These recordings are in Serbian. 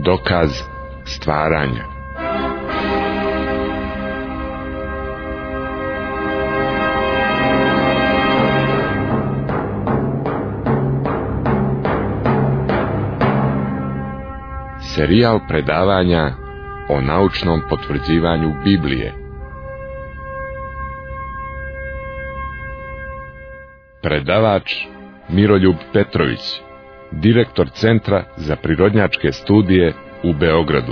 dokaz stvaranja. Serijal predavanja o naučnom potvrđivanju Biblije. Predavač Miroljub Petrović, direktor Centra za prirodnjačke studije u Beogradu.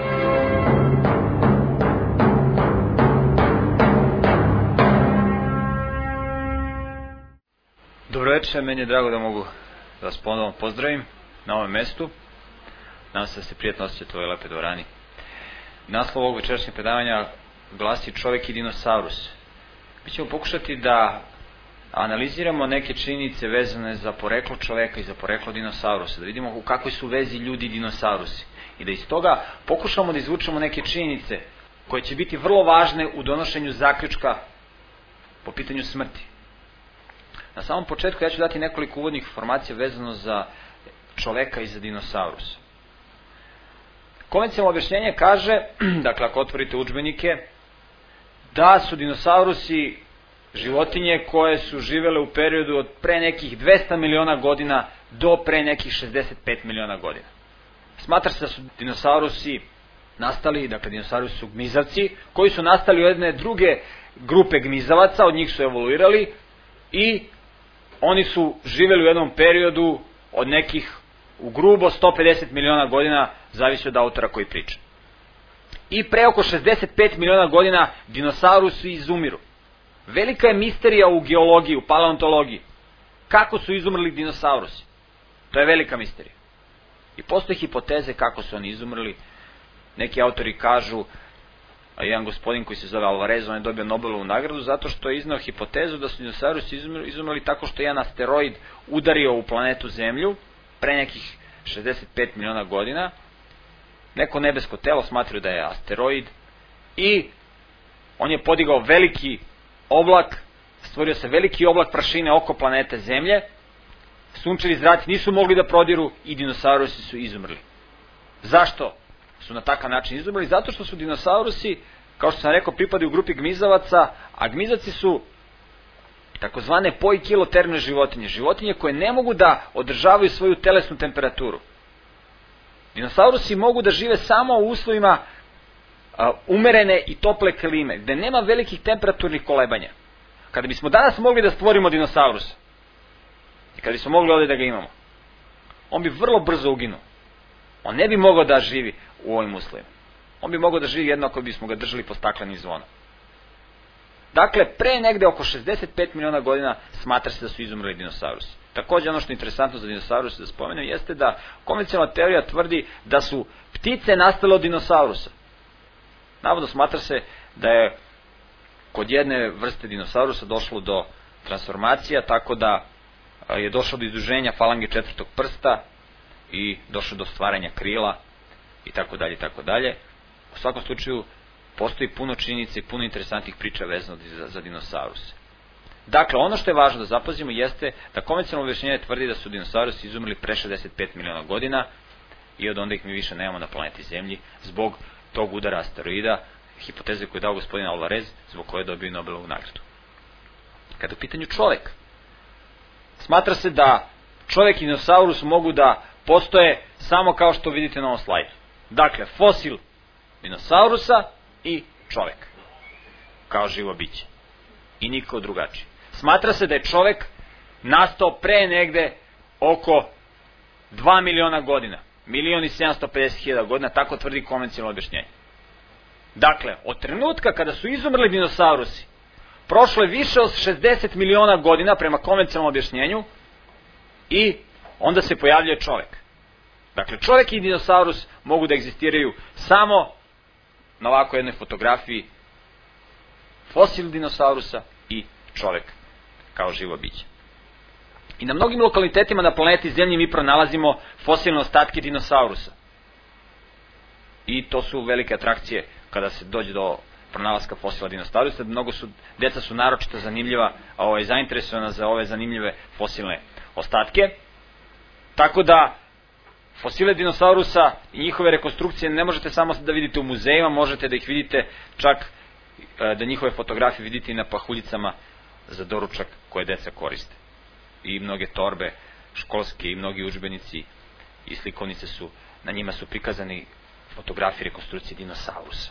Dobro večer, meni je drago da mogu da vas ponovno pozdravim na ovom mestu. Nadam se da se prijatno osjećate u ovoj lepe dvorani. Naslov ovog večerašnjeg predavanja glasi Čovek i dinosaurus. Mi ćemo pokušati da analiziramo neke činjenice vezane za poreklo čoveka i za poreklo dinosaurusa, da vidimo u kakvoj su vezi ljudi i dinosaurusi i da iz toga pokušamo da izvučemo neke činjenice koje će biti vrlo važne u donošenju zaključka po pitanju smrti. Na samom početku ja ću dati nekoliko uvodnih informacija vezano za čoveka i za dinosaurusa. Konvencionalno objašnjenje kaže, dakle ako otvorite udžbenike, da su dinosaurusi životinje koje su živele u periodu od pre nekih 200 miliona godina do pre nekih 65 miliona godina. Smatra se da su dinosaurusi nastali, dakle dinosaurusi su gmizavci, koji su nastali u jedne druge grupe gmizavaca, od njih su evoluirali i oni su živeli u jednom periodu od nekih u grubo 150 miliona godina, zavisi od autora koji priča. I pre oko 65 miliona godina dinosaurusi izumiru. Velika je misterija u geologiji, u paleontologiji. Kako su izumrli dinosaurusi? To je velika misterija. I postoje hipoteze kako su oni izumrli. Neki autori kažu, a jedan gospodin koji se zove Alvarez, on je dobio Nobelovu nagradu zato što je iznao hipotezu da su dinosaurusi izumrli tako što je jedan asteroid udario u planetu Zemlju pre nekih 65 miliona godina. Neko nebesko telo smatraju da je asteroid i on je podigao veliki oblak, stvorio se veliki oblak prašine oko planete Zemlje, sunčevi zraci nisu mogli da prodiru i dinosaurusi su izumrli. Zašto su na takav način izumrli? Zato što su dinosaurusi, kao što sam rekao, pripadaju u grupi gmizavaca, a gmizavci su takozvane poikiloterne životinje, životinje koje ne mogu da održavaju svoju telesnu temperaturu. Dinosaurusi mogu da žive samo u uslovima umerene i tople klime, gde nema velikih temperaturnih kolebanja. Kada bismo danas mogli da stvorimo dinosaurusa, i kada bismo mogli ovdje da ga imamo, on bi vrlo brzo uginuo. On ne bi mogao da živi u ovim uslovima. On bi mogao da živi jedno ako bismo ga držali po staklenim zvonom. Dakle, pre negde oko 65 miliona godina smatra se da su izumrli dinosaurusi. Takođe, ono što je interesantno za dinosauruse da spomenem jeste da konvencionalna teorija tvrdi da su ptice nastale od dinosaurusa. Navodno smatra se da je kod jedne vrste dinosaurusa došlo do transformacija, tako da je došlo do izduženja falange četvrtog prsta i došlo do stvaranja krila i tako dalje i tako dalje. U svakom slučaju postoji puno činjenica i puno interesantnih priča vezano za dinosauruse. Dakle, ono što je važno da zapazimo jeste da konvencionalno objašnjenje tvrdi da su dinosaurusi izumrli pre 65 miliona godina i od onda ih mi više nemamo na planeti Zemlji zbog tog udara asteroida, hipoteze koju je dao gospodin Alvarez, zbog koje je dobio Nobelovu nagradu. Kada je u pitanju čovek, smatra se da čovek i dinosaurus mogu da postoje samo kao što vidite na ovom slajdu. Dakle, fosil dinosaurusa i čovek kao živo biće i niko drugačiji. Smatra se da je čovek nastao pre negde oko 2 miliona godina, 1.750.000 godina, tako tvrdi konvencionalno objašnjenje. Dakle, od trenutka kada su izumrli dinosaurusi, prošlo je više od 60 miliona godina prema konvencionalnom objašnjenju i onda se pojavljuje čovek. Dakle, čovek i dinosaurus mogu da egzistiraju samo na ovako jednoj fotografiji, fosil dinosaurusa i čovek kao živo biće. I na mnogim lokalitetima na planeti Zemlji mi pronalazimo fosilne ostatke dinosaurusa. I to su velike atrakcije kada se dođe do pronalaska fosila dinosaurusa. Deca su naročito zanimljiva, zainteresovana za ove zanimljive fosilne ostatke. Tako da Fosile dinosaurusa i njihove rekonstrukcije ne možete samo da vidite u muzejima, možete da ih vidite čak da njihove fotografije vidite i na pahuljicama za doručak koje deca koriste. I mnoge torbe školske i mnogi udžbenici i slikovnice su, na njima su prikazani fotografije rekonstrukcije dinosaurusa.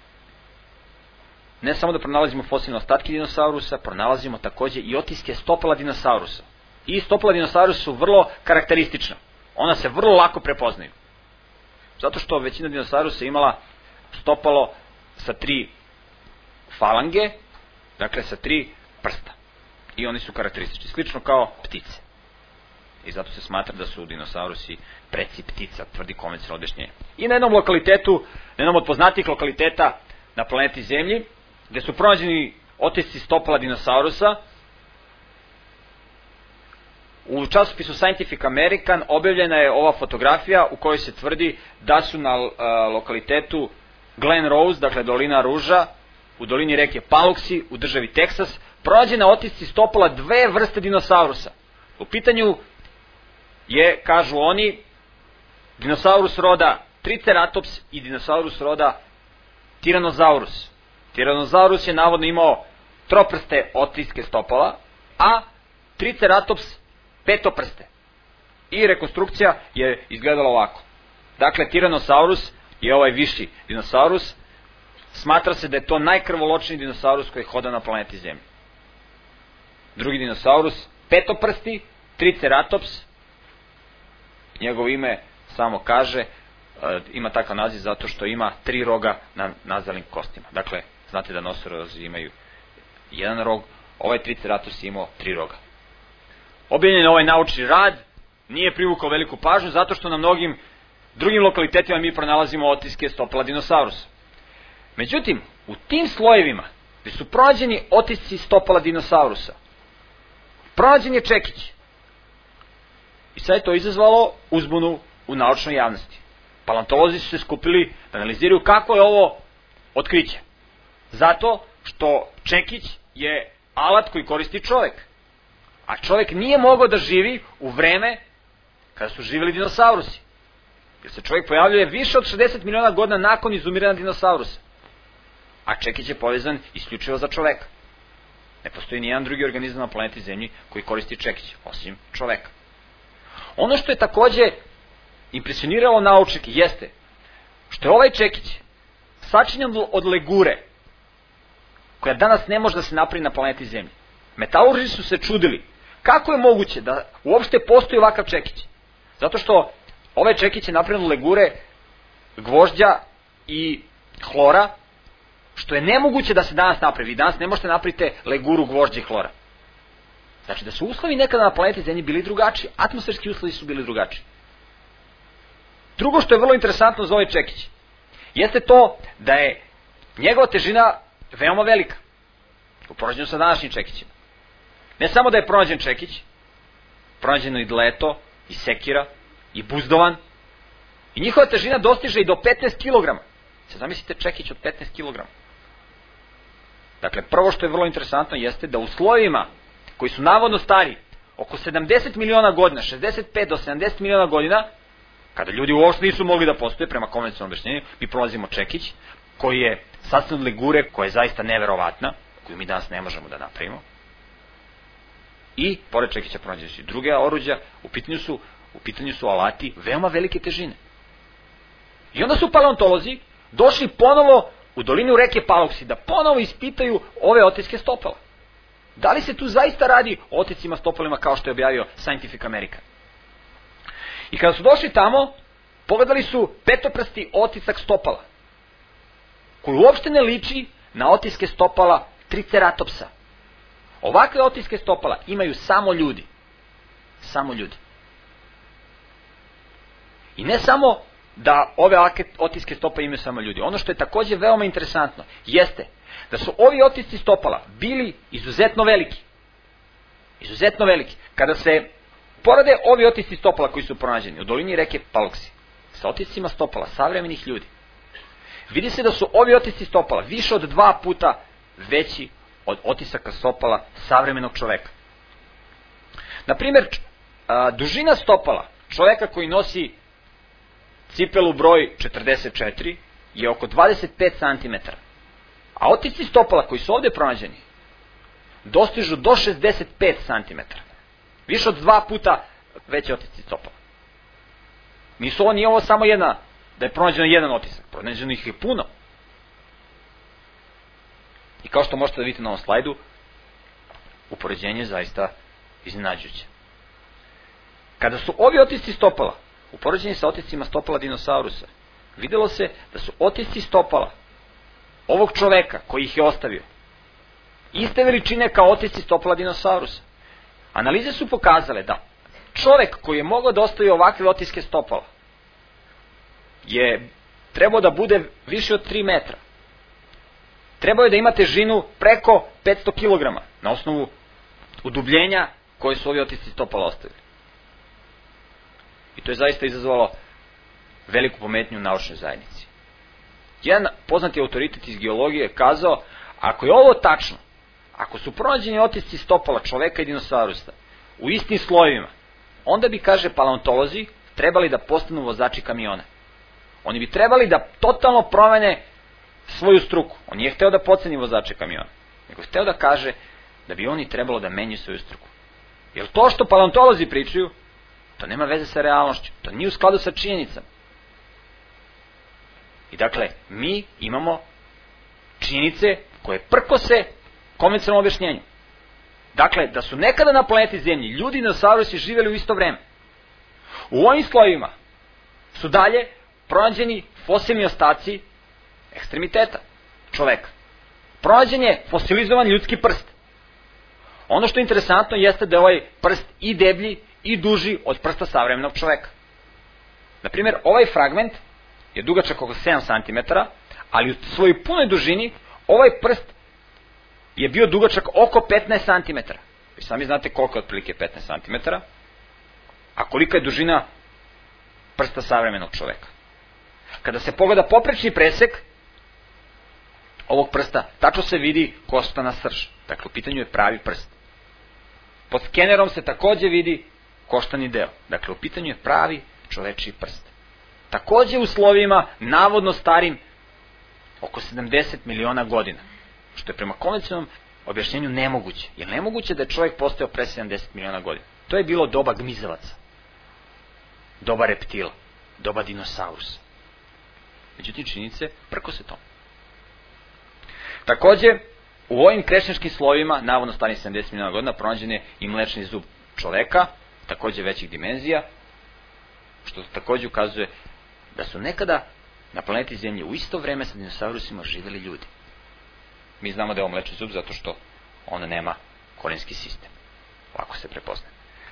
Ne samo da pronalazimo fosilne ostatke dinosaurusa, pronalazimo takođe i otiske stopala dinosaurusa. I stopala dinosaurusa su vrlo karakteristična. Ona se vrlo lako prepoznaju. Zato što većina dinosaurusa imala stopalo sa 3 falange, dakle sa 3 prsta. I oni su karakteristični, slično kao ptice. I zato se smatra da su dinosaurusi preci ptica, tvrdi konvencionalno objašnjenje. I na jednom lokalitetu, na jednom od poznatijih lokaliteta na planeti Zemlji, gde su pronađeni otisci stopala dinosaurusa, u časopisu Scientific American objavljena je ova fotografija u kojoj se tvrdi da su na lokalitetu Glen Rose, dakle dolina Ruža, u dolini reke Paluxy, u državi Teksas, pronađene otisci stopala 2 vrste dinosaurusa. U pitanju je, kažu oni, dinosaurus roda Triceratops i dinosaurus roda Tyrannosaurus. Tyrannosaurus je navodno imao troprste otiske stopala, a Triceratops petoprste. I rekonstrukcija je izgledala ovako. Dakle, Tyrannosaurus je ovaj viši dinosaurus. Smatra se da je to najkrvoločniji dinosaurus koji hoda na planeti Zemlji. Drugi dinosaurus, petoprsti, Triceratops. Njegovo ime samo kaže, ima takav naziv zato što ima 3 roga na nazalnim kostima. Dakle, znate da nosorozi imaju 1 rog, ovaj Triceratops je imao 3 roga. Objavljen ovaj naučni rad nije privukao veliku pažnju zato što na mnogim drugim lokalitetima mi pronalazimo otiske stopala dinosaurusa. Međutim, u tim slojevima gde su pronađeni otisci stopala dinosaurusa, pronađen je čekić. I sad je to izazvalo uzbunu u naučnoj javnosti. Paleontolozi su se skupili da analiziraju kako je ovo otkriće. Zato što čekić je alat koji koristi čovek. A čovek nije mogao da živi u vreme kada su živjeli dinosaurusi. Jer se čovjek pojavljuje više od 60 miliona godina nakon izumiranja dinosaurusa. A čekić je povezan isključivo za čoveka. Ne postoji nijedan drugi organizam na planeti Zemlji koji koristi čekić, osim čoveka. Ono što je takođe impresioniralo naučnike jeste što je ovaj čekić sačinjen od legure, koja danas ne može da se napravi na planeti Zemlji. Metalurzi su se čudili kako je moguće da uopšte postoji ovakav čekić. Zato što ovaj čekić je napravljen od legure, gvožđa i hlora, što je nemoguće da se danas napravi. Vi danas ne možete napraviti leguru, gvožđa i hlora. Znači da su uslovi nekada na planeti Zemlji bili drugačiji. Atmosferski uslovi su bili drugačiji. Drugo što je vrlo interesantno za ovaj čekić jeste to da je njegova težina veoma velika u poređenju sa današnjim čekićima. Ne samo da je pronađen čekić, pronađeno i dleto, i sekira, i buzdovan, i njihova težina dostiže i do 15 kg. Sad zamislite čekić od 15 kg. Dakle, prvo što je vrlo interesantno jeste da u slojevima koji su navodno stari oko 70 miliona godina, 65 do 70 miliona godina, kada ljudi uopšte nisu mogli da postoje prema konvencionalnom objašnjenju, mi prolazimo čekić koji je sastavljen od legure, koja je zaista neverovatna, koju mi danas ne možemo da napravimo. I pored čekića pronađene su i druge oruđa, u pitanju su alati veoma velike težine. I onda su paleontolozi došli ponovo u dolinu reke Paluxy da ponovo ispitaju ove otiske stopala. Da li se tu zaista radi o otiscima stopalima kao što je objavio Scientific American? I kada su došli tamo, pogledali su petoprsti otisak stopala, koji uopšte ne liči na otiske stopala Triceratopsa. Ovakve otiske stopala imaju samo ljudi. Samo ljudi. I ne samo da ove otiske stopala imaju samo ljudi. Ono što je takođe veoma interesantno jeste da su ovi otisci stopala bili izuzetno veliki. Izuzetno veliki. Kada se porade ovi otisci stopala koji su pronađeni u dolini reke Paluxy sa otiscima stopala savremenih ljudi, vidi se da su ovi otisci stopala više od 2 puta veći od otisaka stopala savremenog čoveka. Naprimjer, dužina stopala čoveka koji nosi cipelu broj 44 je oko 25 cm. A otisci stopala koji su ovdje pronađeni dostižu do 65 cm. Više od 2 puta veće otisci stopala. Nije ovo samo jedna, da je pronađeno jedan otisak, pronađeno ih je puno. I kao što možete da vidite na ovom slajdu, upoređenje je zaista iznenađujuće. Kada su ovi otisci stopala upoređeni sa otiscima stopala dinosaurusa, videlo se da su otisci stopala ovog čoveka koji ih je ostavio iste veličine kao otisci stopala dinosaurusa. Analize su pokazale da čovek koji je mogao da ostavi ovakve otiske stopala je trebao da bude više od 3 metra. Trebao je da ima težinu preko 500 kg na osnovu udubljenja koje su ovi otisci stopala ostavili. I to je zaista izazvalo veliku pometnju u naučnoj zajednici. Jedan poznati autoritet iz geologije je kazao, ako je ovo tačno, ako su pronađeni otisci stopala čoveka i dinosaurusa u istim slojevima, onda bi, kaže paleontolozi, trebali da postanu vozači kamiona. Oni bi trebali da totalno promene svoju struku. On nije hteo da podceni vozače kamiona, nego je hteo da kaže da bi oni trebalo da menjaju svoju struku. Jer to što paleontolozi pričaju, to nema veze sa realnošću, to nije u skladu sa činjenicama. I dakle, mi imamo činjenice koje prkose konvencionalnom objašnjenju. Dakle, da su nekada na planeti Zemlji ljudi i dinosaurusi živjeli u isto vreme. U ovim slojevima su dalje pronađeni fosilni ostaci ekstremiteta čoveka. Pronađen je fosilizovan ljudski prst. Ono što je interesantno jeste da je ovaj prst i deblji i duži od prsta savremenog čoveka. Naprimjer, ovaj fragment je dugačak oko 7 cm, ali u svojoj punoj dužini ovaj prst je bio dugačak oko 15 cm. Vi sami znate koliko je otprilike 15 cm, a kolika je dužina prsta savremenog čoveka. Kada se pogleda poprečni presek ovog prsta, tačno se vidi kostana srž. Dakle, u pitanju je pravi prst. Pod skenerom se takođe vidi koštani deo. Dakle, u pitanju je pravi čovečiji prst. Takođe u slovima, navodno starim oko 70 miliona godina. Što je prema konvencionalnom objašnjenju nemoguće. Jer nemoguće da je čovjek postojao pre 70 miliona godina. To je bilo doba gmizavaca. Doba reptila. Doba dinosaurusa. Međutim, činjenice prkose tome. Takođe, u ovim krešničkim slovima, navodno starim 70 miliona godina, pronađen je i mlečni zub čoveka, takođe većih dimenzija, što takođe ukazuje da su nekada na planeti Zemlje u isto vreme sa dinosaurusima živeli ljudi. Mi znamo da je ovo mlečni zub zato što on nema korenski sistem. Lako se prepoznaje.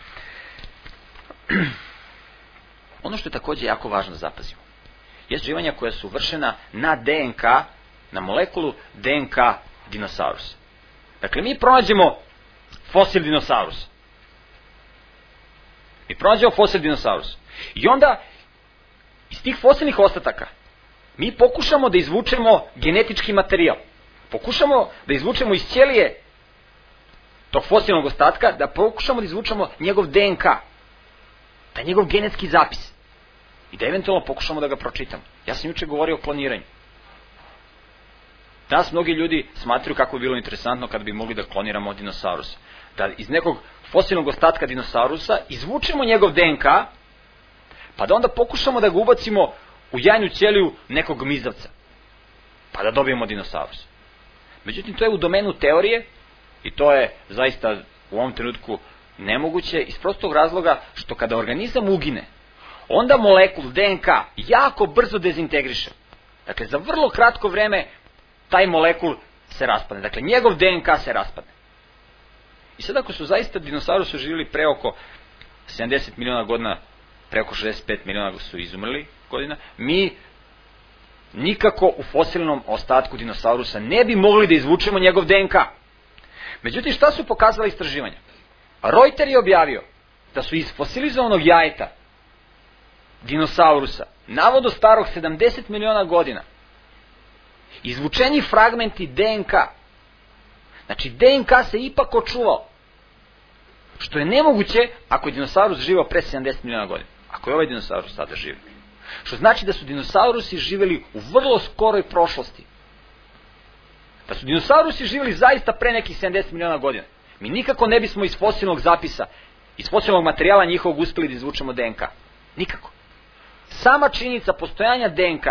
Ono što je takođe jako važno da zapazimo je istraživanja koja su vršena na DNK, na molekulu DNK dinosaurusa. Dakle, mi pronađemo fosil dinosaurusa. I onda iz tih fosilnih ostataka mi pokušamo da izvučemo genetički materijal. Pokušamo da izvučemo iz ćelije tog fosilnog ostatka, da pokušamo da izvučemo njegov DNK, da njegov genetski zapis. I da eventualno pokušamo da ga pročitamo. Ja sam juče govorio o kloniranju. Danas mnogi ljudi smatruju kako bi bilo interesantno kada bi mogli da kloniramo dinosaurusa. Da iz nekog fosilnog ostatka dinosaurusa izvučemo njegov DNK, pa da onda pokušamo da ga ubacimo u jajnu ćeliju nekog gmizavca, pa da dobijemo dinosaurus. Međutim, to je u domenu teorije i to je zaista u ovom trenutku nemoguće iz prostog razloga što kada organizam ugine, onda molekul DNK jako brzo dezintegriše. Dakle, za vrlo kratko vreme taj molekul se raspadne. Dakle, njegov DNK se raspadne. I sad ako su zaista dinosaurusi živjeli pre oko 70 miliona godina, pre oko 65 miliona su izumrli godina, mi nikako u fosilnom ostatku dinosaurusa ne bi mogli da izvučemo njegov DNK. Međutim, šta su pokazala istraživanja? Reuter je objavio da su iz fosilizovanog jajeta dinosaurusa, navodno starog 70 miliona godina, izvučeni fragmenti DNK. Znači, DNK se ipak očuvao. Što je nemoguće ako je dinosaurus živao pre 70 miliona godina. Ako je ovaj dinosaurus sada živi. Što znači da su dinosaurusi živjeli u vrlo skoroj prošlosti. Da su dinosaurusi živjeli zaista pre nekih 70 miliona godina. Mi nikako ne bismo iz fosilnog zapisa, iz fosilnog materijala njihovog uspjeli da izvučemo DNK. Nikako. Sama činjenica postojanja DNK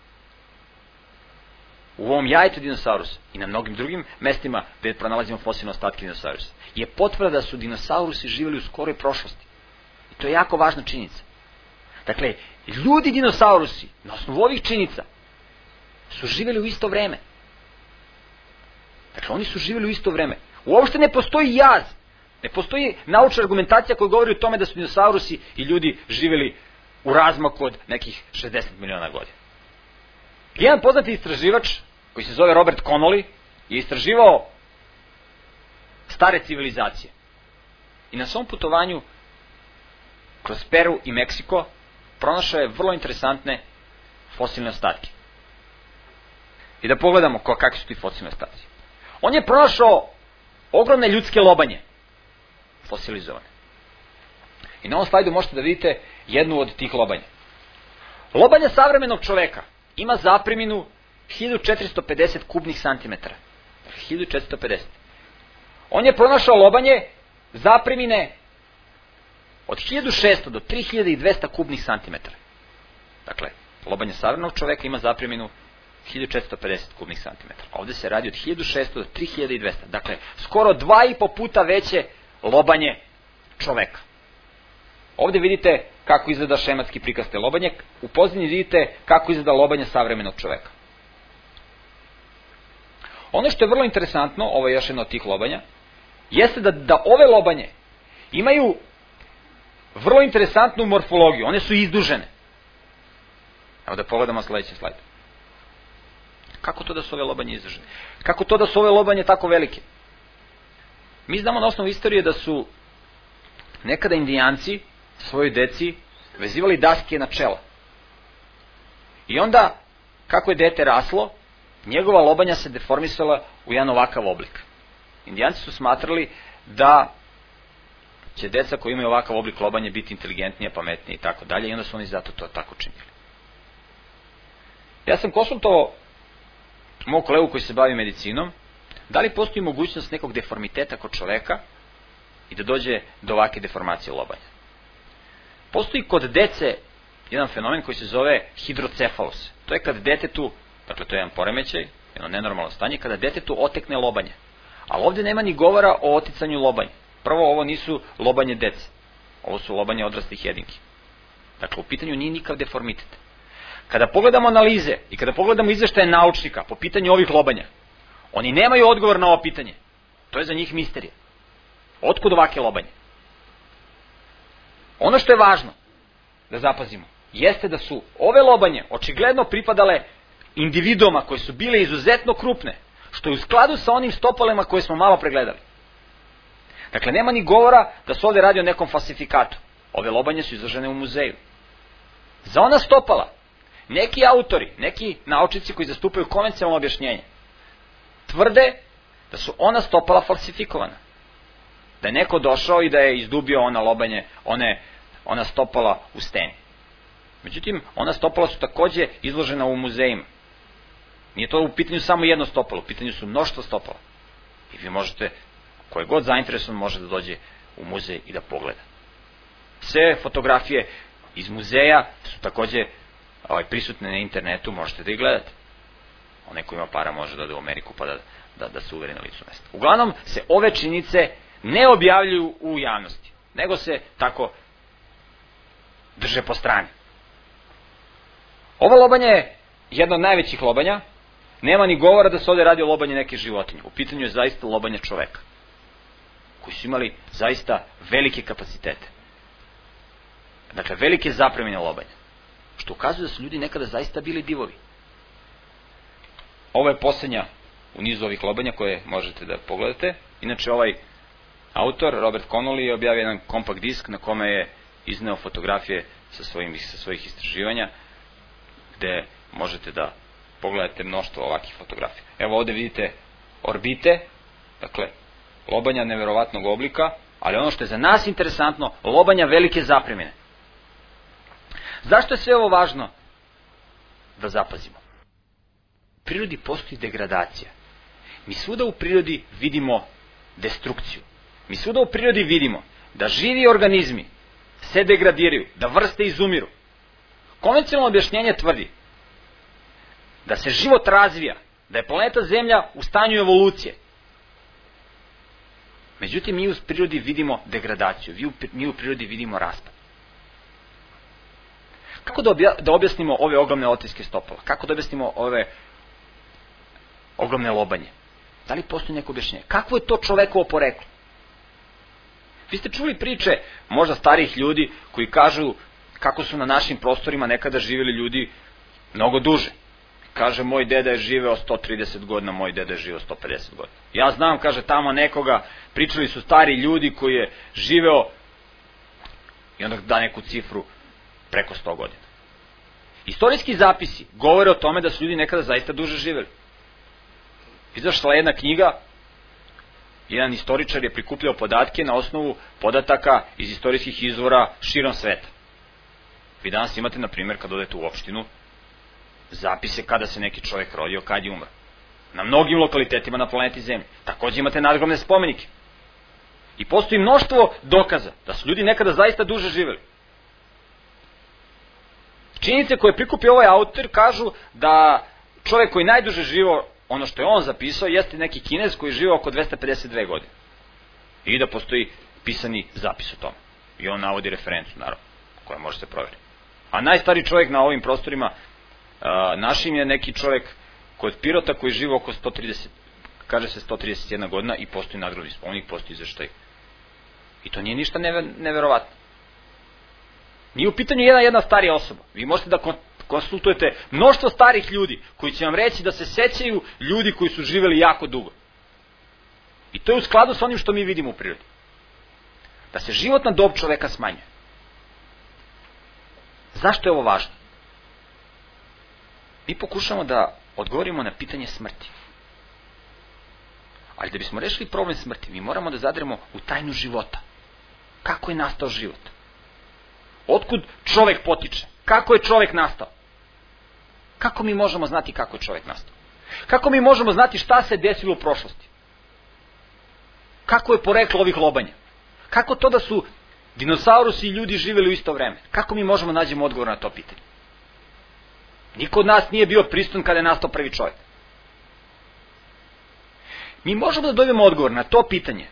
u ovom jajetu dinosaurusa i na mnogim drugim mestima gdje pronalazimo fosilne ostatke dinosaurusa je potvrda da su dinosaurusi živjeli u skoroj prošlosti. I to je jako važna činjenica. Dakle, ljudi dinosaurusi na osnovu ovih činjenica su živjeli u isto vreme. Dakle, oni su živjeli u isto vreme. Uopšte ne postoji jaz. Ne postoji naučna argumentacija koja govori o tome da su dinosaurusi i ljudi živjeli u razmaku od nekih 60 miliona godina. Jedan poznati istraživač, koji se zove Robert Connolly, je istraživao stare civilizacije. I na svom putovanju kroz Peru i Meksiko pronašao je vrlo interesantne fosilne ostatke. I da pogledamo kakvi su ti fosilne ostaci. On je pronašao ogromne ljudske lobanje, fosilizovane. I na ovom slajdu možete da vidite jednu od tih lobanja. Lobanja savremenog čoveka ima zapreminu 1450 kubnih santimetara. 1450. On je pronašao lobanje zapremine od 1600 do 3200 kubnih santimetara. Dakle, lobanje savremenog čoveka ima zapreminu 1450 kubnih santimetara. Ovdje se radi od 1600 do 3200. Dakle, skoro 2,5 puta veće lobanje čoveka. Ovdje vidite kako izgleda šematski prikaz te lobanje. U pozadini vidite kako izgleda lobanje savremenog čoveka. Ono što je vrlo interesantno, ovo je još jedno od tih lobanja, jeste da ove lobanje imaju vrlo interesantnu morfologiju. One su izdužene. Evo da pogledamo sljedeći slajd. Kako to da su ove lobanje izdužene? Kako to da su ove lobanje tako velike? Mi znamo na osnovu istorije da su nekada Indijanci svojoj deci vezivali daske na čela. I onda, kako je dete raslo, njegova lobanja se deformisala u jedan ovakav oblik. Indijanci su smatrali da će deca koji imaju ovakav oblik lobanje biti inteligentnije, pametnije i tako dalje, i onda su oni zato to tako činili. Ja sam konsultovao mog kolegu koji se bavi medicinom, da li postoji mogućnost nekog deformiteta kod čoveka i da dođe do ovakve deformacije lobanja. Postoji kod dece jedan fenomen koji se zove hidrocefalus. To je kad detetu, dakle to je jedan poremećaj, jedno nenormalno stanje, kada detetu otekne lobanje. Ali ovdje nema ni govora o oticanju lobanja. Prvo, ovo nisu lobanje dece. Ovo su lobanje odraslih jedinki. Dakle, u pitanju nije nikav deformitet. Kada pogledamo analize i kada pogledamo izveštaje naučnika po pitanju ovih lobanja, oni nemaju odgovor na ovo pitanje. To je za njih misterija. Otkud ovake lobanje? Ono što je važno da zapazimo, jeste da su ove lobanje očigledno pripadale individuama koje su bile izuzetno krupne, što je u skladu sa onim stopalima koje smo malo pregledali. Dakle, nema ni govora da se ovdje radi o nekom falsifikatu. Ove lobanje su izložene u muzeju. Za ona stopala, neki autori, neki naučnici koji zastupaju konvencionalno objašnjenje, tvrde da su ona stopala falsifikovana. Da je neko došao i da je izdubio ona lobanje, ona stopala u steni. Međutim, ona stopala su također izložena u muzejima. Nije to u pitanju samo jedno stopalo, u pitanju su mnoštvo stopala. I vi možete, koje god zainteresovan može da dođe u muzej i da pogleda. Sve fotografije iz muzeja su također prisutne na internetu, možete da ih gledate. Onaj ko ima para može da ode u Ameriku pa da se uveri na licu mesta. Uglavnom se ove činjenice ne objavljuju u javnosti, nego se tako drže po strani. Ovo lobanje je jedno od najvećih lobanja. Nema ni govora da se ovdje radi o lobanju neke životinje. U pitanju je zaista lobanje čoveka, koji su imali zaista velike kapacitete. Dakle, velike zapremine lobanja. Što ukazuje da su ljudi nekada zaista bili divovi. Ovo je posljednja u nizu ovih lobanja koje možete da pogledate. Inače, ovaj autor, Robert Connolly, je objavio jedan kompakt disk na kome je izneo fotografije sa svojih istraživanja, gde možete da pogledate mnoštvo ovakih fotografija. Evo ovdje vidite orbite, dakle, lobanja neverovatnog oblika, ali ono što je za nas interesantno, lobanja velike zapremine. Zašto je sve ovo važno da zapazimo? U prirodi postoji degradacija. Mi svuda u prirodi vidimo destrukciju. Mi svuda u prirodi vidimo da živi organizmi se degradiraju, da vrste izumiru. Konvencionalno objašnjenje tvrdi da se život razvija, da je planeta Zemlja u stanju evolucije. Međutim, mi u prirodi vidimo degradaciju, mi u prirodi vidimo raspad. Kako da objasnimo ove ogromne otiske stopala? Kako da objasnimo ove ogromne lobanje? Da li postoji neko objašnjenje? Kakvo je to čovekovo poreklo? Vi ste čuli priče možda starijih ljudi koji kažu kako su na našim prostorima nekada živjeli ljudi mnogo duže. Kaže, moj deda je živeo 130 godina, moj deda je živeo 150 godina. Ja znam, kaže, tamo nekoga, pričali su stari ljudi koji je živeo, i onda da neku cifru, preko 100 godina. Istorijski zapisi govore o tome da su ljudi nekada zaista duže živeli. Izašla jedna knjiga, jedan istoričar je prikupljao podatke na osnovu podataka iz istorijskih izvora širom sveta. Vi danas imate, na primjer, kad odete u opštinu, zapise kada se neki čovjek rodio, kad je umro. Na mnogim lokalitetima na planeti Zemlji. Takođe imate nadgrobne spomenike. I postoji mnoštvo dokaza da su ljudi nekada zaista duže živeli. Činjenice koje prikupio ovaj autor kažu da čovjek koji najduže živio, ono što je on zapisao, jeste neki Kinez koji je živio oko 252 godine. I da postoji pisani zapis o tome. I on navodi referencu, naravno, koja može se provjeriti. A najstariji čovjek na ovim prostorima našim je neki čovjek kod Pirota koji živi oko 130, kaže se 131 godina i postoji nadgrobni spomenik, postoji izveštaj. I to nije ništa neverovatno. Nije u pitanju jedna starija osoba. Vi možete da konsultujete mnoštvo starih ljudi koji će vam reći da se sećaju ljudi koji su živeli jako dugo. I to je u skladu sa onim što mi vidimo u prirodi. Da se životna dob čoveka smanjuje. Zašto je ovo važno? Mi pokušamo da odgovorimo na pitanje smrti. Ali da bismo rešili problem smrti, mi moramo da zadremo u tajnu života. Kako je nastao život? Otkud čovek potiče? Kako je čovek nastao? Kako mi možemo znati kako je čovek nastao? Kako mi možemo znati šta se desilo u prošlosti? Kako je poreklo ovih lobanja? Kako to da su dinosaurusi i ljudi živeli u isto vreme? Kako mi možemo nađemo odgovor na to pitanje? Niko od nas nije bio prisutan kada je nastao prvi čovjek. Mi možemo da dobijemo odgovor na to pitanje.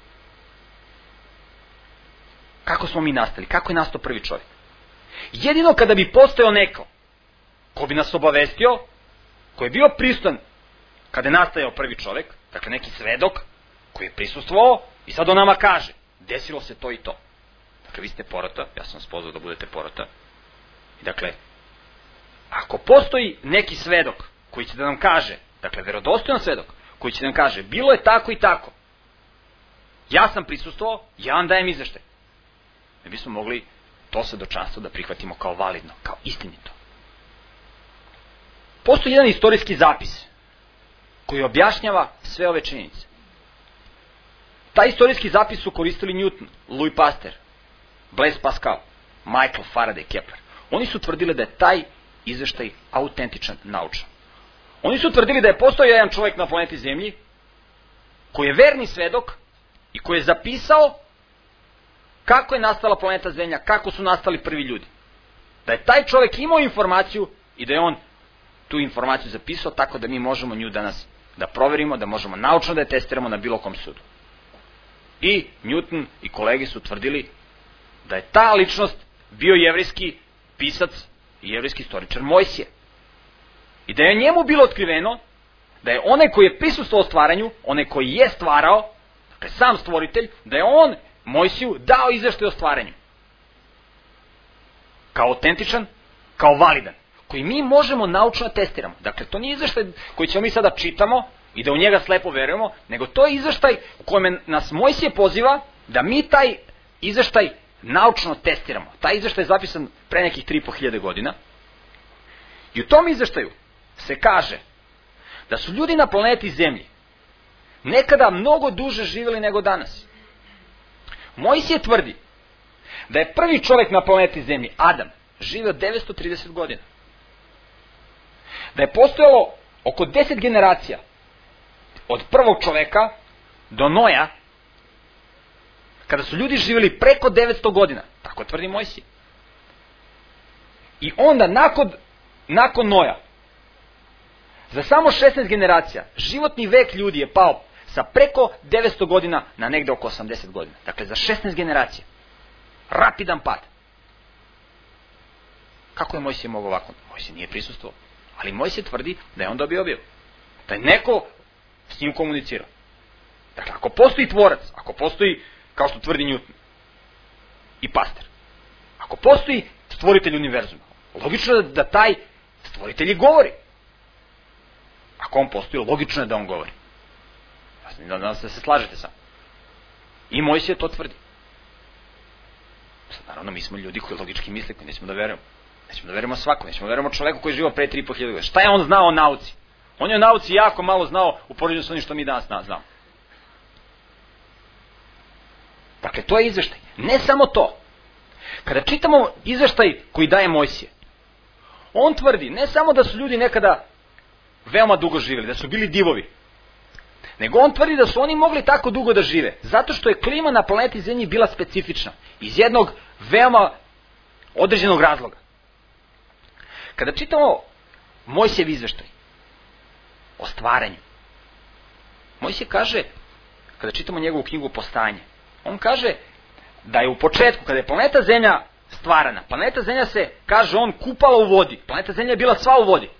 Kako smo mi nastali? Kako je nastao prvi čovjek? Jedino kada bi postojao neko ko bi nas obavestio, ko je bio prisutan kada je nastajao prvi čovjek, dakle neki svedok koji je prisustvovao i sad on nama kaže, desilo se to i to. Dakle, vi ste porota, ja sam vas pozvao da budete porota. I dakle, ako postoji neki svedok koji će da nam kaže, dakle, verodostojan svedok, koji će da nam kaže, bilo je tako i tako, ja sam prisustvovao, ja vam dajem izveštaj. Mi bismo mogli to svedočanstvo da prihvatimo kao validno, kao istinito. Postoji jedan istorijski zapis koji objašnjava sve ove činjenice. Taj istorijski zapis su koristili Newton, Louis Pasteur, Blaise Pascal, Michael Faraday, Kepler. Oni su tvrdili da je taj izveštaj autentičan, naučan. Oni su tvrdili da je postojao jedan čovjek na planeti Zemlji koji je verni svedok i koji je zapisao kako je nastala planeta Zemlja, kako su nastali prvi ljudi. Da je taj čovjek imao informaciju i da je on tu informaciju zapisao tako da mi možemo nju danas da proverimo, da možemo naučno da je testiramo na bilo kom sudu. I Newton i kolege su tvrdili da je ta ličnost bio jevrijski pisac i jevrijski istoričar Mojsije. I da je njemu bilo otkriveno da je onaj koji je prisustvovao stvaranju, onaj koji je stvarao, dakle sam stvoritelj, da je on Mojsiju dao izveštaj o stvaranju. Kao autentičan, kao validan, koji mi možemo naučno testiramo. Dakle, to nije izveštaj koji ćemo mi sada čitamo i da u njega slepo verujemo, nego to je izveštaj u kojem nas Mojsije poziva da mi taj izveštaj naučno testiramo. Taj izveštaj je zapisan pre nekih 3.500 godina. I u tom izveštaju se kaže da su ljudi na planeti Zemlji nekada mnogo duže živjeli nego danas. Mojsije tvrdi da je prvi čovjek na planeti Zemlji, Adam, žive od 930 godina. Da je postojalo oko 10 generacija od prvog čoveka do Noja, kada su ljudi živjeli preko 900 godina, tako tvrdi Mojsije. I onda nakon Noja, za samo 16 generacija, životni vek ljudi je pao sa preko 900 godina na negde oko 80 godina. Dakle, za 16 generacija. Rapidan pad. Kako je Mojsije mogao ovako? Mojsije nije prisustvovao. Ali Mojsije tvrdi da je on dobio objavu. Da je neko s njim komunicirao. Dakle, ako postoji tvorac, ako postoji, kao što tvrdi Newton i Pasteur, ako postoji stvoritelj univerzuma, logično je da taj stvoritelj govori. Ako on postoji, logično je da on govori. Nadam se da se slažete sam. I Mojsije to tvrdi. Sad, naravno, mi smo ljudi koji logički misle, koji nećemo da verujemo. Nećemo da verujemo svakom, nećemo da verujemo čoveku koji je živao pre 3.500 godina. Šta je on znao o nauci? On je o nauci jako malo znao u poređenju sa onim što mi danas znamo. Dakle, to je izveštaj. Ne samo to. Kada čitamo izveštaj koji daje Mojsije, on tvrdi ne samo da su ljudi nekada veoma dugo živjeli, da su bili divovi, nego on tvrdi da su oni mogli tako dugo da žive, zato što je klima na planeti Zemlji bila specifična, iz jednog veoma određenog razloga. Kada čitamo Mojsijev izveštaj o stvaranju, Mojsije kaže, kada čitamo njegovu knjigu Postanje, on kaže da je u početku, kada je planeta Zemlja stvarana, planeta Zemlja se, kaže on, kupala u vodi. Planeta Zemlja je bila sva u vodi.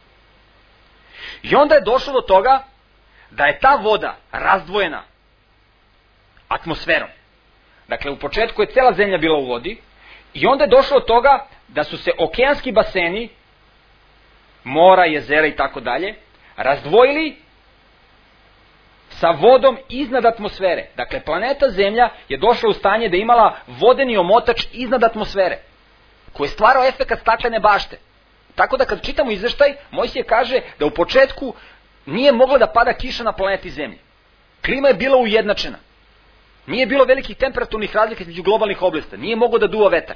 I onda je došlo do toga da je ta voda razdvojena atmosferom. Dakle, u početku je cela Zemlja bila u vodi i onda je došlo do toga da su se okeanski baseni, mora, jezera i tako dalje, razdvojili sa vodom iznad atmosfere. Dakle, planeta Zemlja je došla u stanje da je imala vodeni omotač iznad atmosfere, koji je stvarao efekat staklene bašte. Tako da kad čitamo izveštaj, Mojsije kaže da u početku nije mogla da pada kiša na planeti Zemlji. Klima je bila ujednačena. Nije bilo velikih temperaturnih razlika između globalnih oblasti. Nije mogao da duva vetar.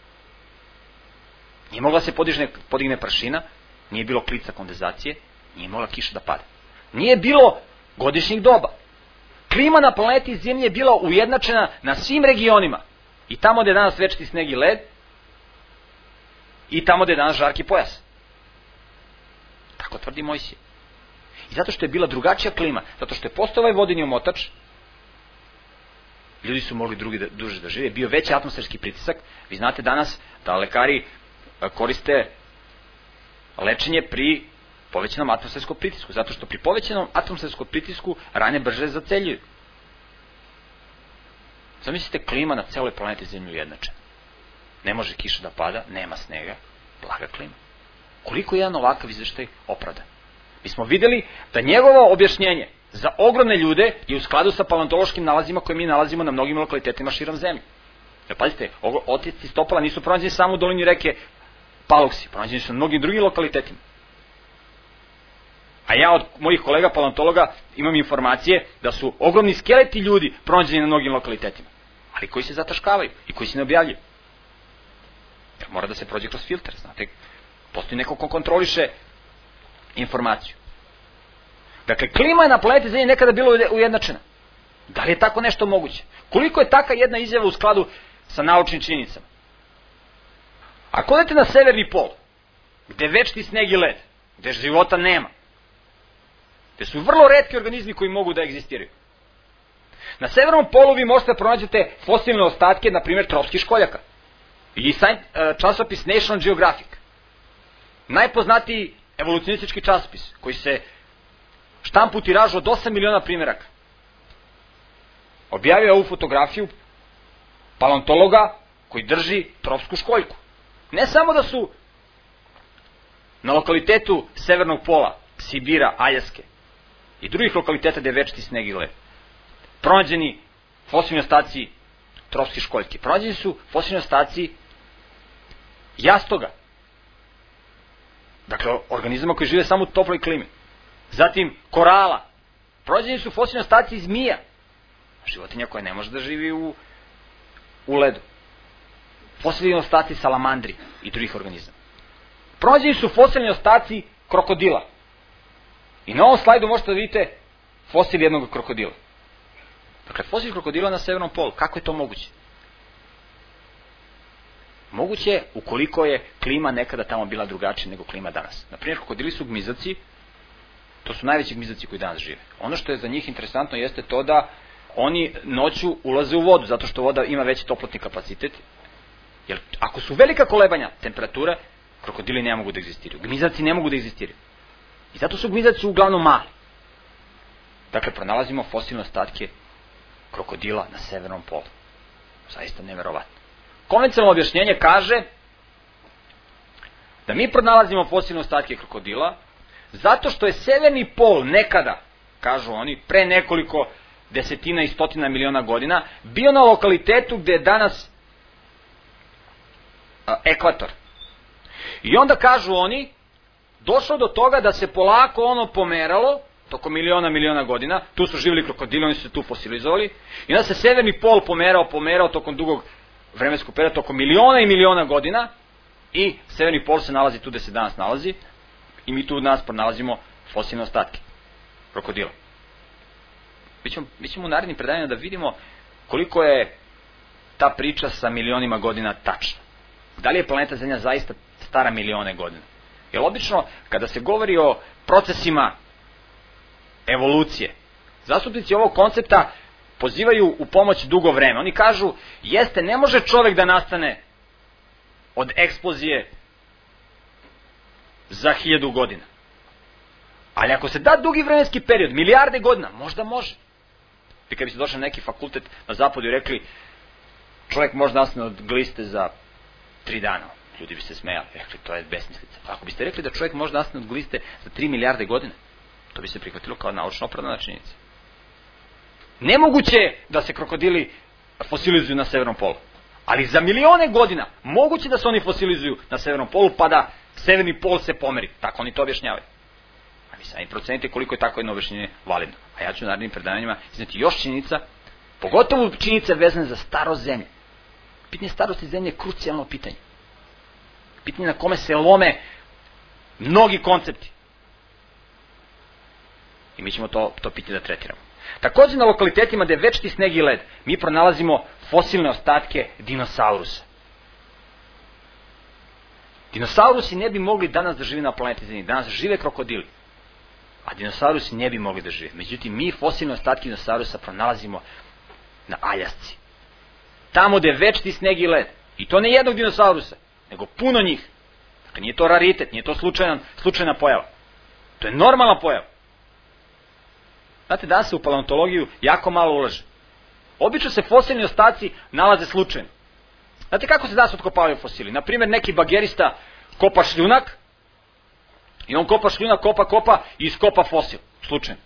Nije mogla se podigne prašina, nije bilo klica kondenzacije, nije mogla kiša da pada. Nije bilo godišnjih doba. Klima na planeti Zemlji je bila ujednačena na svim regionima. I tamo gde je danas večiti sneg i led, i tamo gde je danas žarki pojas. Tako tvrdi Mojsije. I zato što je bila drugačija klima, zato što je postao ovaj vodeni omotač, ljudi su mogli duže da žive, bio veći atmosferski pritisak. Vi znate danas da lekari koriste lečenje pri povećanom atmosferskom pritisku, zato što pri povećanom atmosferskom pritisku rane brže zaceljuju. Zamislite, klima na celoj planeti Zemlji ujednačena. Ne može kiša da pada, nema snega, blaga klima. Koliko je jedan ovakav izveštaj opravdan? Mi smo videli da njegovo objašnjenje za ogromne ljude je u skladu sa paleontološkim nalazima koje mi nalazimo na mnogim lokalitetima širom Zemlje. Jer pazite, otisci stopala nisu pronađeni samo u dolini reke Paluksi, pronađeni su na mnogim drugim lokalitetima. A ja od mojih kolega paleontologa imam informacije da su ogromni skeleti ljudi pronađeni na mnogim lokalitetima, ali koji se zataškavaju i koji se ne objavljuju. Jer mora da se prođe kroz filter, znate, postoji neko ko kontroliše informaciju. Dakle, klima je na planeti Zemlji nekada bila ujednačena. Da li je tako nešto moguće? Koliko je taka jedna izjava u skladu sa naučnim činjenicama? Ako odete na severni pol, gde večiti sneg i led, gde života nema, gde su vrlo retki organizmi koji mogu da egzistiraju, na severnom polu vi možete da pronađete fosilne ostatke, na primjer, tropskih školjaka. I časopis National Geographic, najpoznatiji evolucionistički časopis, koji se štampa u tiražu od 8 miliona primjeraka, objavio ovu fotografiju paleontologa koji drži tropsku školjku. Ne samo da su na lokalitetu severnog pola, Sibira, Aljaske i drugih lokaliteta gde je večiti sneg i led pronađeni fosilni ostaci tropskih školjki, pronađeni su fosilni ostaci jastoga, dakle organizama koji žive samo u toploj klimi, zatim korala, pronađeni su fosilni ostaci zmija, životinja koja ne može da živi u ledu, fosilni ostaci salamandri i drugih organizama. Pronađeni su fosilni ostaci krokodila. I na ovom slajdu možete da vidite fosil jednog krokodila. Dakle, fosil krokodila na severnom polu. Kako je to moguće? Moguće je ukoliko je klima nekada tamo bila drugačija nego klima danas. Naprimjer, krokodili su gmizaci, to su najveći gmizaci koji danas žive. Ono što je za njih interesantno jeste to da oni noću ulaze u vodu, zato što voda ima veći toplotni kapacitet. Jer ako su velika kolebanja temperature, krokodili ne mogu da egzistiraju. Gmizaci ne mogu da egzistiraju. I zato su gmizaci uglavnom mali. Dakle, pronalazimo fosilne ostatke krokodila na severnom polu. Zaista neverovatno. Konvencionalno objašnjenje kaže da mi pronalazimo fosilne ostatke krokodila zato što je severni pol nekada, kažu oni, pre nekoliko desetina i stotina miliona godina, bio na lokalitetu gde je danas ekvator. I onda, kažu oni, došlo do toga da se polako ono pomeralo, toko miliona godina, tu su živjeli krokodili, oni su se tu fosilizovali, i onda se severni pol pomerao tokom dugog vremenskog perioda, toko miliona i miliona godina, i severni pol se nalazi tu gde se danas nalazi, i mi tu danas pronalazimo fosilne ostatke krokodila. Mi ćemo u narednim predavanjima da vidimo koliko je ta priča sa milionima godina tačna. Da li je planeta Zemlja zaista stara milione godina? Jer obično, kada se govori o procesima evolucije, zastupnici ovog koncepta pozivaju u pomoć dugo vreme. Oni kažu, jeste, ne može čovek da nastane od eksplozije za 1000 godina. Ali ako se da dugi vremenski period, milijarde godina, možda može. I kad bi se došli na neki fakultet na zapadu i rekli, čovjek može nastane od gliste za 3 dana, ljudi bi se smejali, rekli, to je besmislica. Ako biste rekli da čovjek može nastane od gliste za 3 milijarde godina, to bi se prihvatilo kao naučno opravdana činjenica. Nemoguće je da se krokodili fosilizuju na severnom polu. Ali za milione godina moguće da se oni fosilizuju na severnom polu, pa da severni pol se pomeri. Tako oni to objašnjavaju. A vi sami procenite koliko je tako jedno objašnjenje validno. A ja ću u narednim predavanjima izneti još činjenica, pogotovo činjenice vezane za starost zemlje. Pitanje starosti zemlje je krucijalno pitanje. Pitanje na kome se lome mnogi koncepti. I mi ćemo to pitanje da tretiramo. Također na lokalitetima gde je večiti sneg i led, mi pronalazimo fosilne ostatke dinosaurusa. Dinosaurusi ne bi mogli danas da žive na planeti Zemlji. Danas žive krokodili. A dinosaurusi ne bi mogli da žive. Međutim, mi fosilne ostatke dinosaurusa pronalazimo na Aljasci. Tamo gde je večiti sneg i led. I to ne jednog dinosaurusa, nego puno njih. Dakle, nije to raritet, nije to slučajna pojava. To je normalna pojava. Znate, danas se u paleontologiju jako malo ulaže. Obično se fosilni ostaci nalaze slučajno. Znate kako se danas otkopavaju fosili? Naprimjer, neki bagerista kopa šljunak i on kopa šljunak, kopa i iskopa fosil. Slučajno.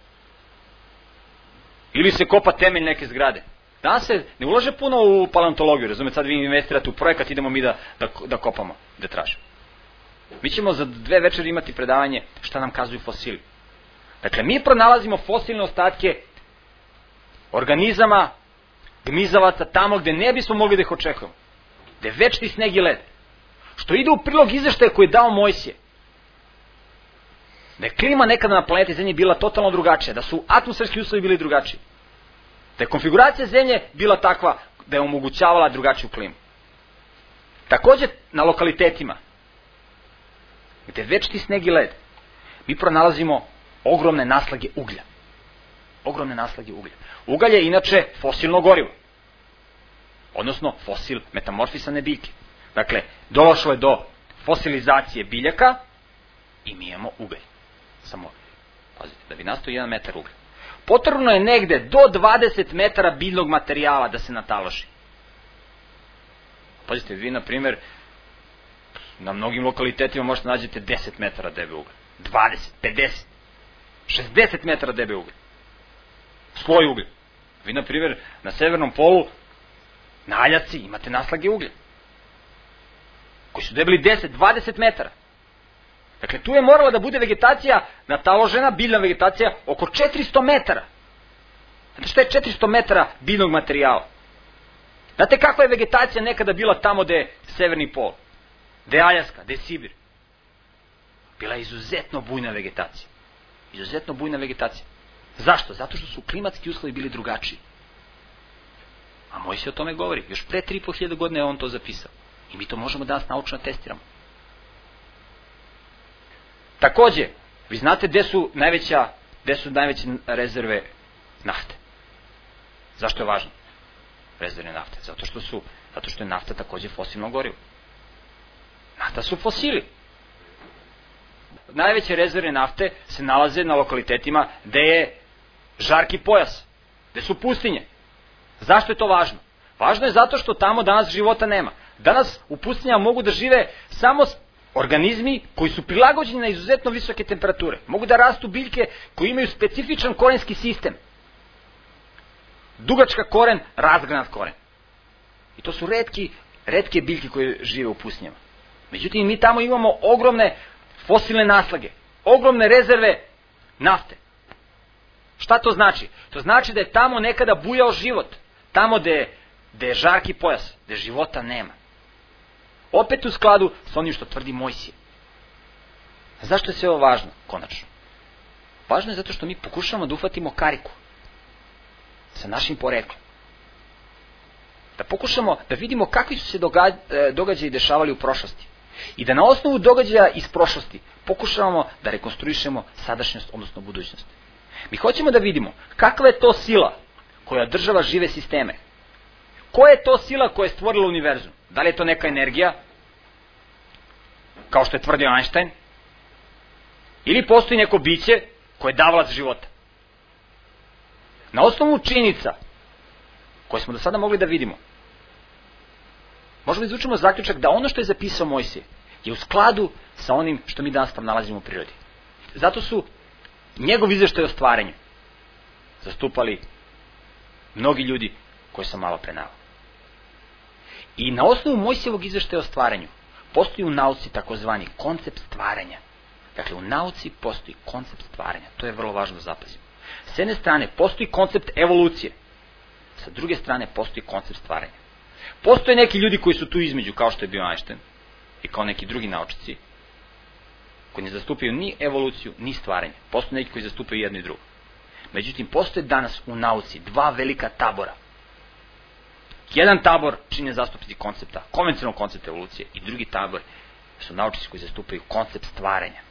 Ili se kopa temelj neke zgrade. Danas se ne ulaže puno u paleontologiju, razumete, sad vi investirate u projekat, idemo mi da kopamo, da tražimo. Mi ćemo za 2 večeri imati predavanje šta nam kazuju fosili. Dakle, mi pronalazimo fosilne ostatke organizama, gmizavaca, tamo gde ne bismo mogli da ih očekujemo. Gde je večiti sneg i led. Što ide u prilog izveštaja koji je dao Mojsije. Da je klima nekada na planeti Zemlji bila totalno drugačija, da su atmosferski uslovi bili drugačiji. Da je konfiguracija Zemlje bila takva da je omogućavala drugačiju klimu. Također na lokalitetima gde je večiti sneg i led, mi pronalazimo ogromne naslage uglja. Ogromne naslage uglja. Ugalj je inače fosilno gorivo. Odnosno fosil metamorfisane biljke. Dakle, došlo je do fosilizacije biljaka i mi imamo ugalj. Samo, pazite, da bi nastao 1 metar uglja. Potrebno je negde do 20 metara biljnog materijala da se nataloži. Pazite, vi, na primjer, na mnogim lokalitetima možete nađete 10 metara debe uglja. 20, 50, 60 metara debe uglja. Sloj uglja. Vi, na primjer, na severnom polu, na Aljasci, imate naslage uglja. Koji su debeli 10, 20 metara. Dakle, tu je morala da bude vegetacija nataložena, biljna vegetacija, oko 400 metara. Znate što je 400 metara biljnog materijala? Znate kakva je vegetacija nekada bila tamo gde je severni pol? Gde je Aljaska, gde je Sibir? Bila je izuzetno bujna vegetacija. Izuzetno bujna vegetacija. Zašto? Zato što su klimatski uslovi bili drugačiji. A Mojsije o tome govori. Još pre 3.500 godine je on to zapisao. I mi to možemo danas naučno testiramo. Takođe, vi znate gde su najveće rezerve nafte. Zašto je važno? Rezerve nafte. Zato što je nafta takođe fosilno gorivo. Nafta su fosili. Najveće rezerve nafte se nalaze na lokalitetima gde je žarki pojas, gde su pustinje. Zašto je to važno? Važno je zato što tamo danas života nema. Danas u pustinjama mogu da žive samo organizmi koji su prilagođeni na izuzetno visoke temperature. Mogu da rastu biljke koji imaju specifičan korenski sistem. Dugačka koren, razgranat koren. I to su retke biljke koje žive u pustinjama. Međutim, mi tamo imamo ogromne fosilne naslage, ogromne rezerve nafte. Šta to znači? To znači da je tamo nekada bujao život. Tamo gde je žarki pojas, gde života nema. Opet u skladu sa onim što tvrdi Mojsije. Zašto je sve ovo važno, konačno? Važno je zato što mi pokušavamo da uhvatimo kariku sa našim poreklom. Da pokušamo da vidimo kakvi su se događaji dešavali u prošlosti. I da na osnovu događaja iz prošlosti pokušavamo da rekonstruišemo sadašnjost, odnosno budućnost. Mi hoćemo da vidimo kakva je to sila koja država žive sisteme. Koja je to sila koja je stvorila univerzum? Da li je to neka energija, kao što je tvrdio Einstein, ili postoji neko biće koje je davalac života? Na osnovu činjenica koje smo do sada mogli da vidimo, možemo izvučemo zaključak da ono što je zapisao Mojsije je u skladu sa onim što mi danas nalazimo u prirodi. Zato su njegov izveštaj o stvaranju zastupali mnogi ljudi koji sam malo pre naveo. I na osnovu Mojsijevog izveštaja o stvaranju postoji u nauci takozvani koncept stvaranja. Dakle, u nauci postoji koncept stvaranja. To je vrlo važno da zapazimo. S jedne strane postoji koncept evolucije, sa druge strane postoji koncept stvaranja. Postoje neki ljudi koji su tu između, kao što je bio Einstein i kao neki drugi naučnici, koji ne zastupaju ni evoluciju, ni stvaranje. Postoje neki koji zastupaju jedno i drugo. Međutim, postoje danas u nauci dva velika tabora. Jedan tabor čine zastupnici koncepta, konvencionalnog koncepta evolucije, i drugi tabor su naučnici koji zastupaju koncept stvaranja.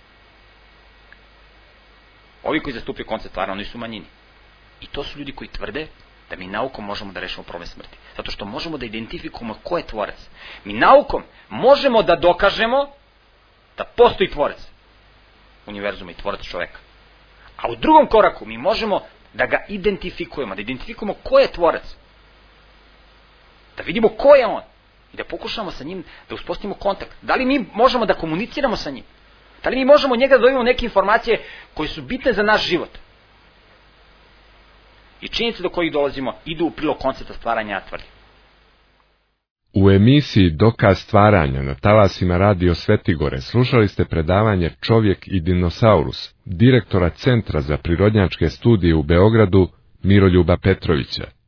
Ovi koji zastupaju koncept stvaranja, oni su u manjini. I to su ljudi koji tvrde da mi naukom možemo da rešimo problem smrti. Zato što možemo da identifikujemo ko je tvorac. Mi naukom možemo da dokažemo da postoji tvorac univerzuma i tvorac čoveka. A u drugom koraku mi možemo da ga identifikujemo, da identifikujemo ko je tvorac. Da vidimo ko je on i da pokušamo sa njim da uspostavimo kontakt. Da li mi možemo da komuniciramo sa njim? Da li mi možemo njega da dobijemo neke informacije koje su bitne za naš život? I činjenice do kojih dolazimo idu u prilog koncepta stvaranja, ja tvrdim. U emisiji Dokaz stvaranja na talasima Radio Svetigore slušali ste predavanje Čovjek i dinosaurus, direktora Centra za prirodnjačke studije u Beogradu Miroljuba Petrovića.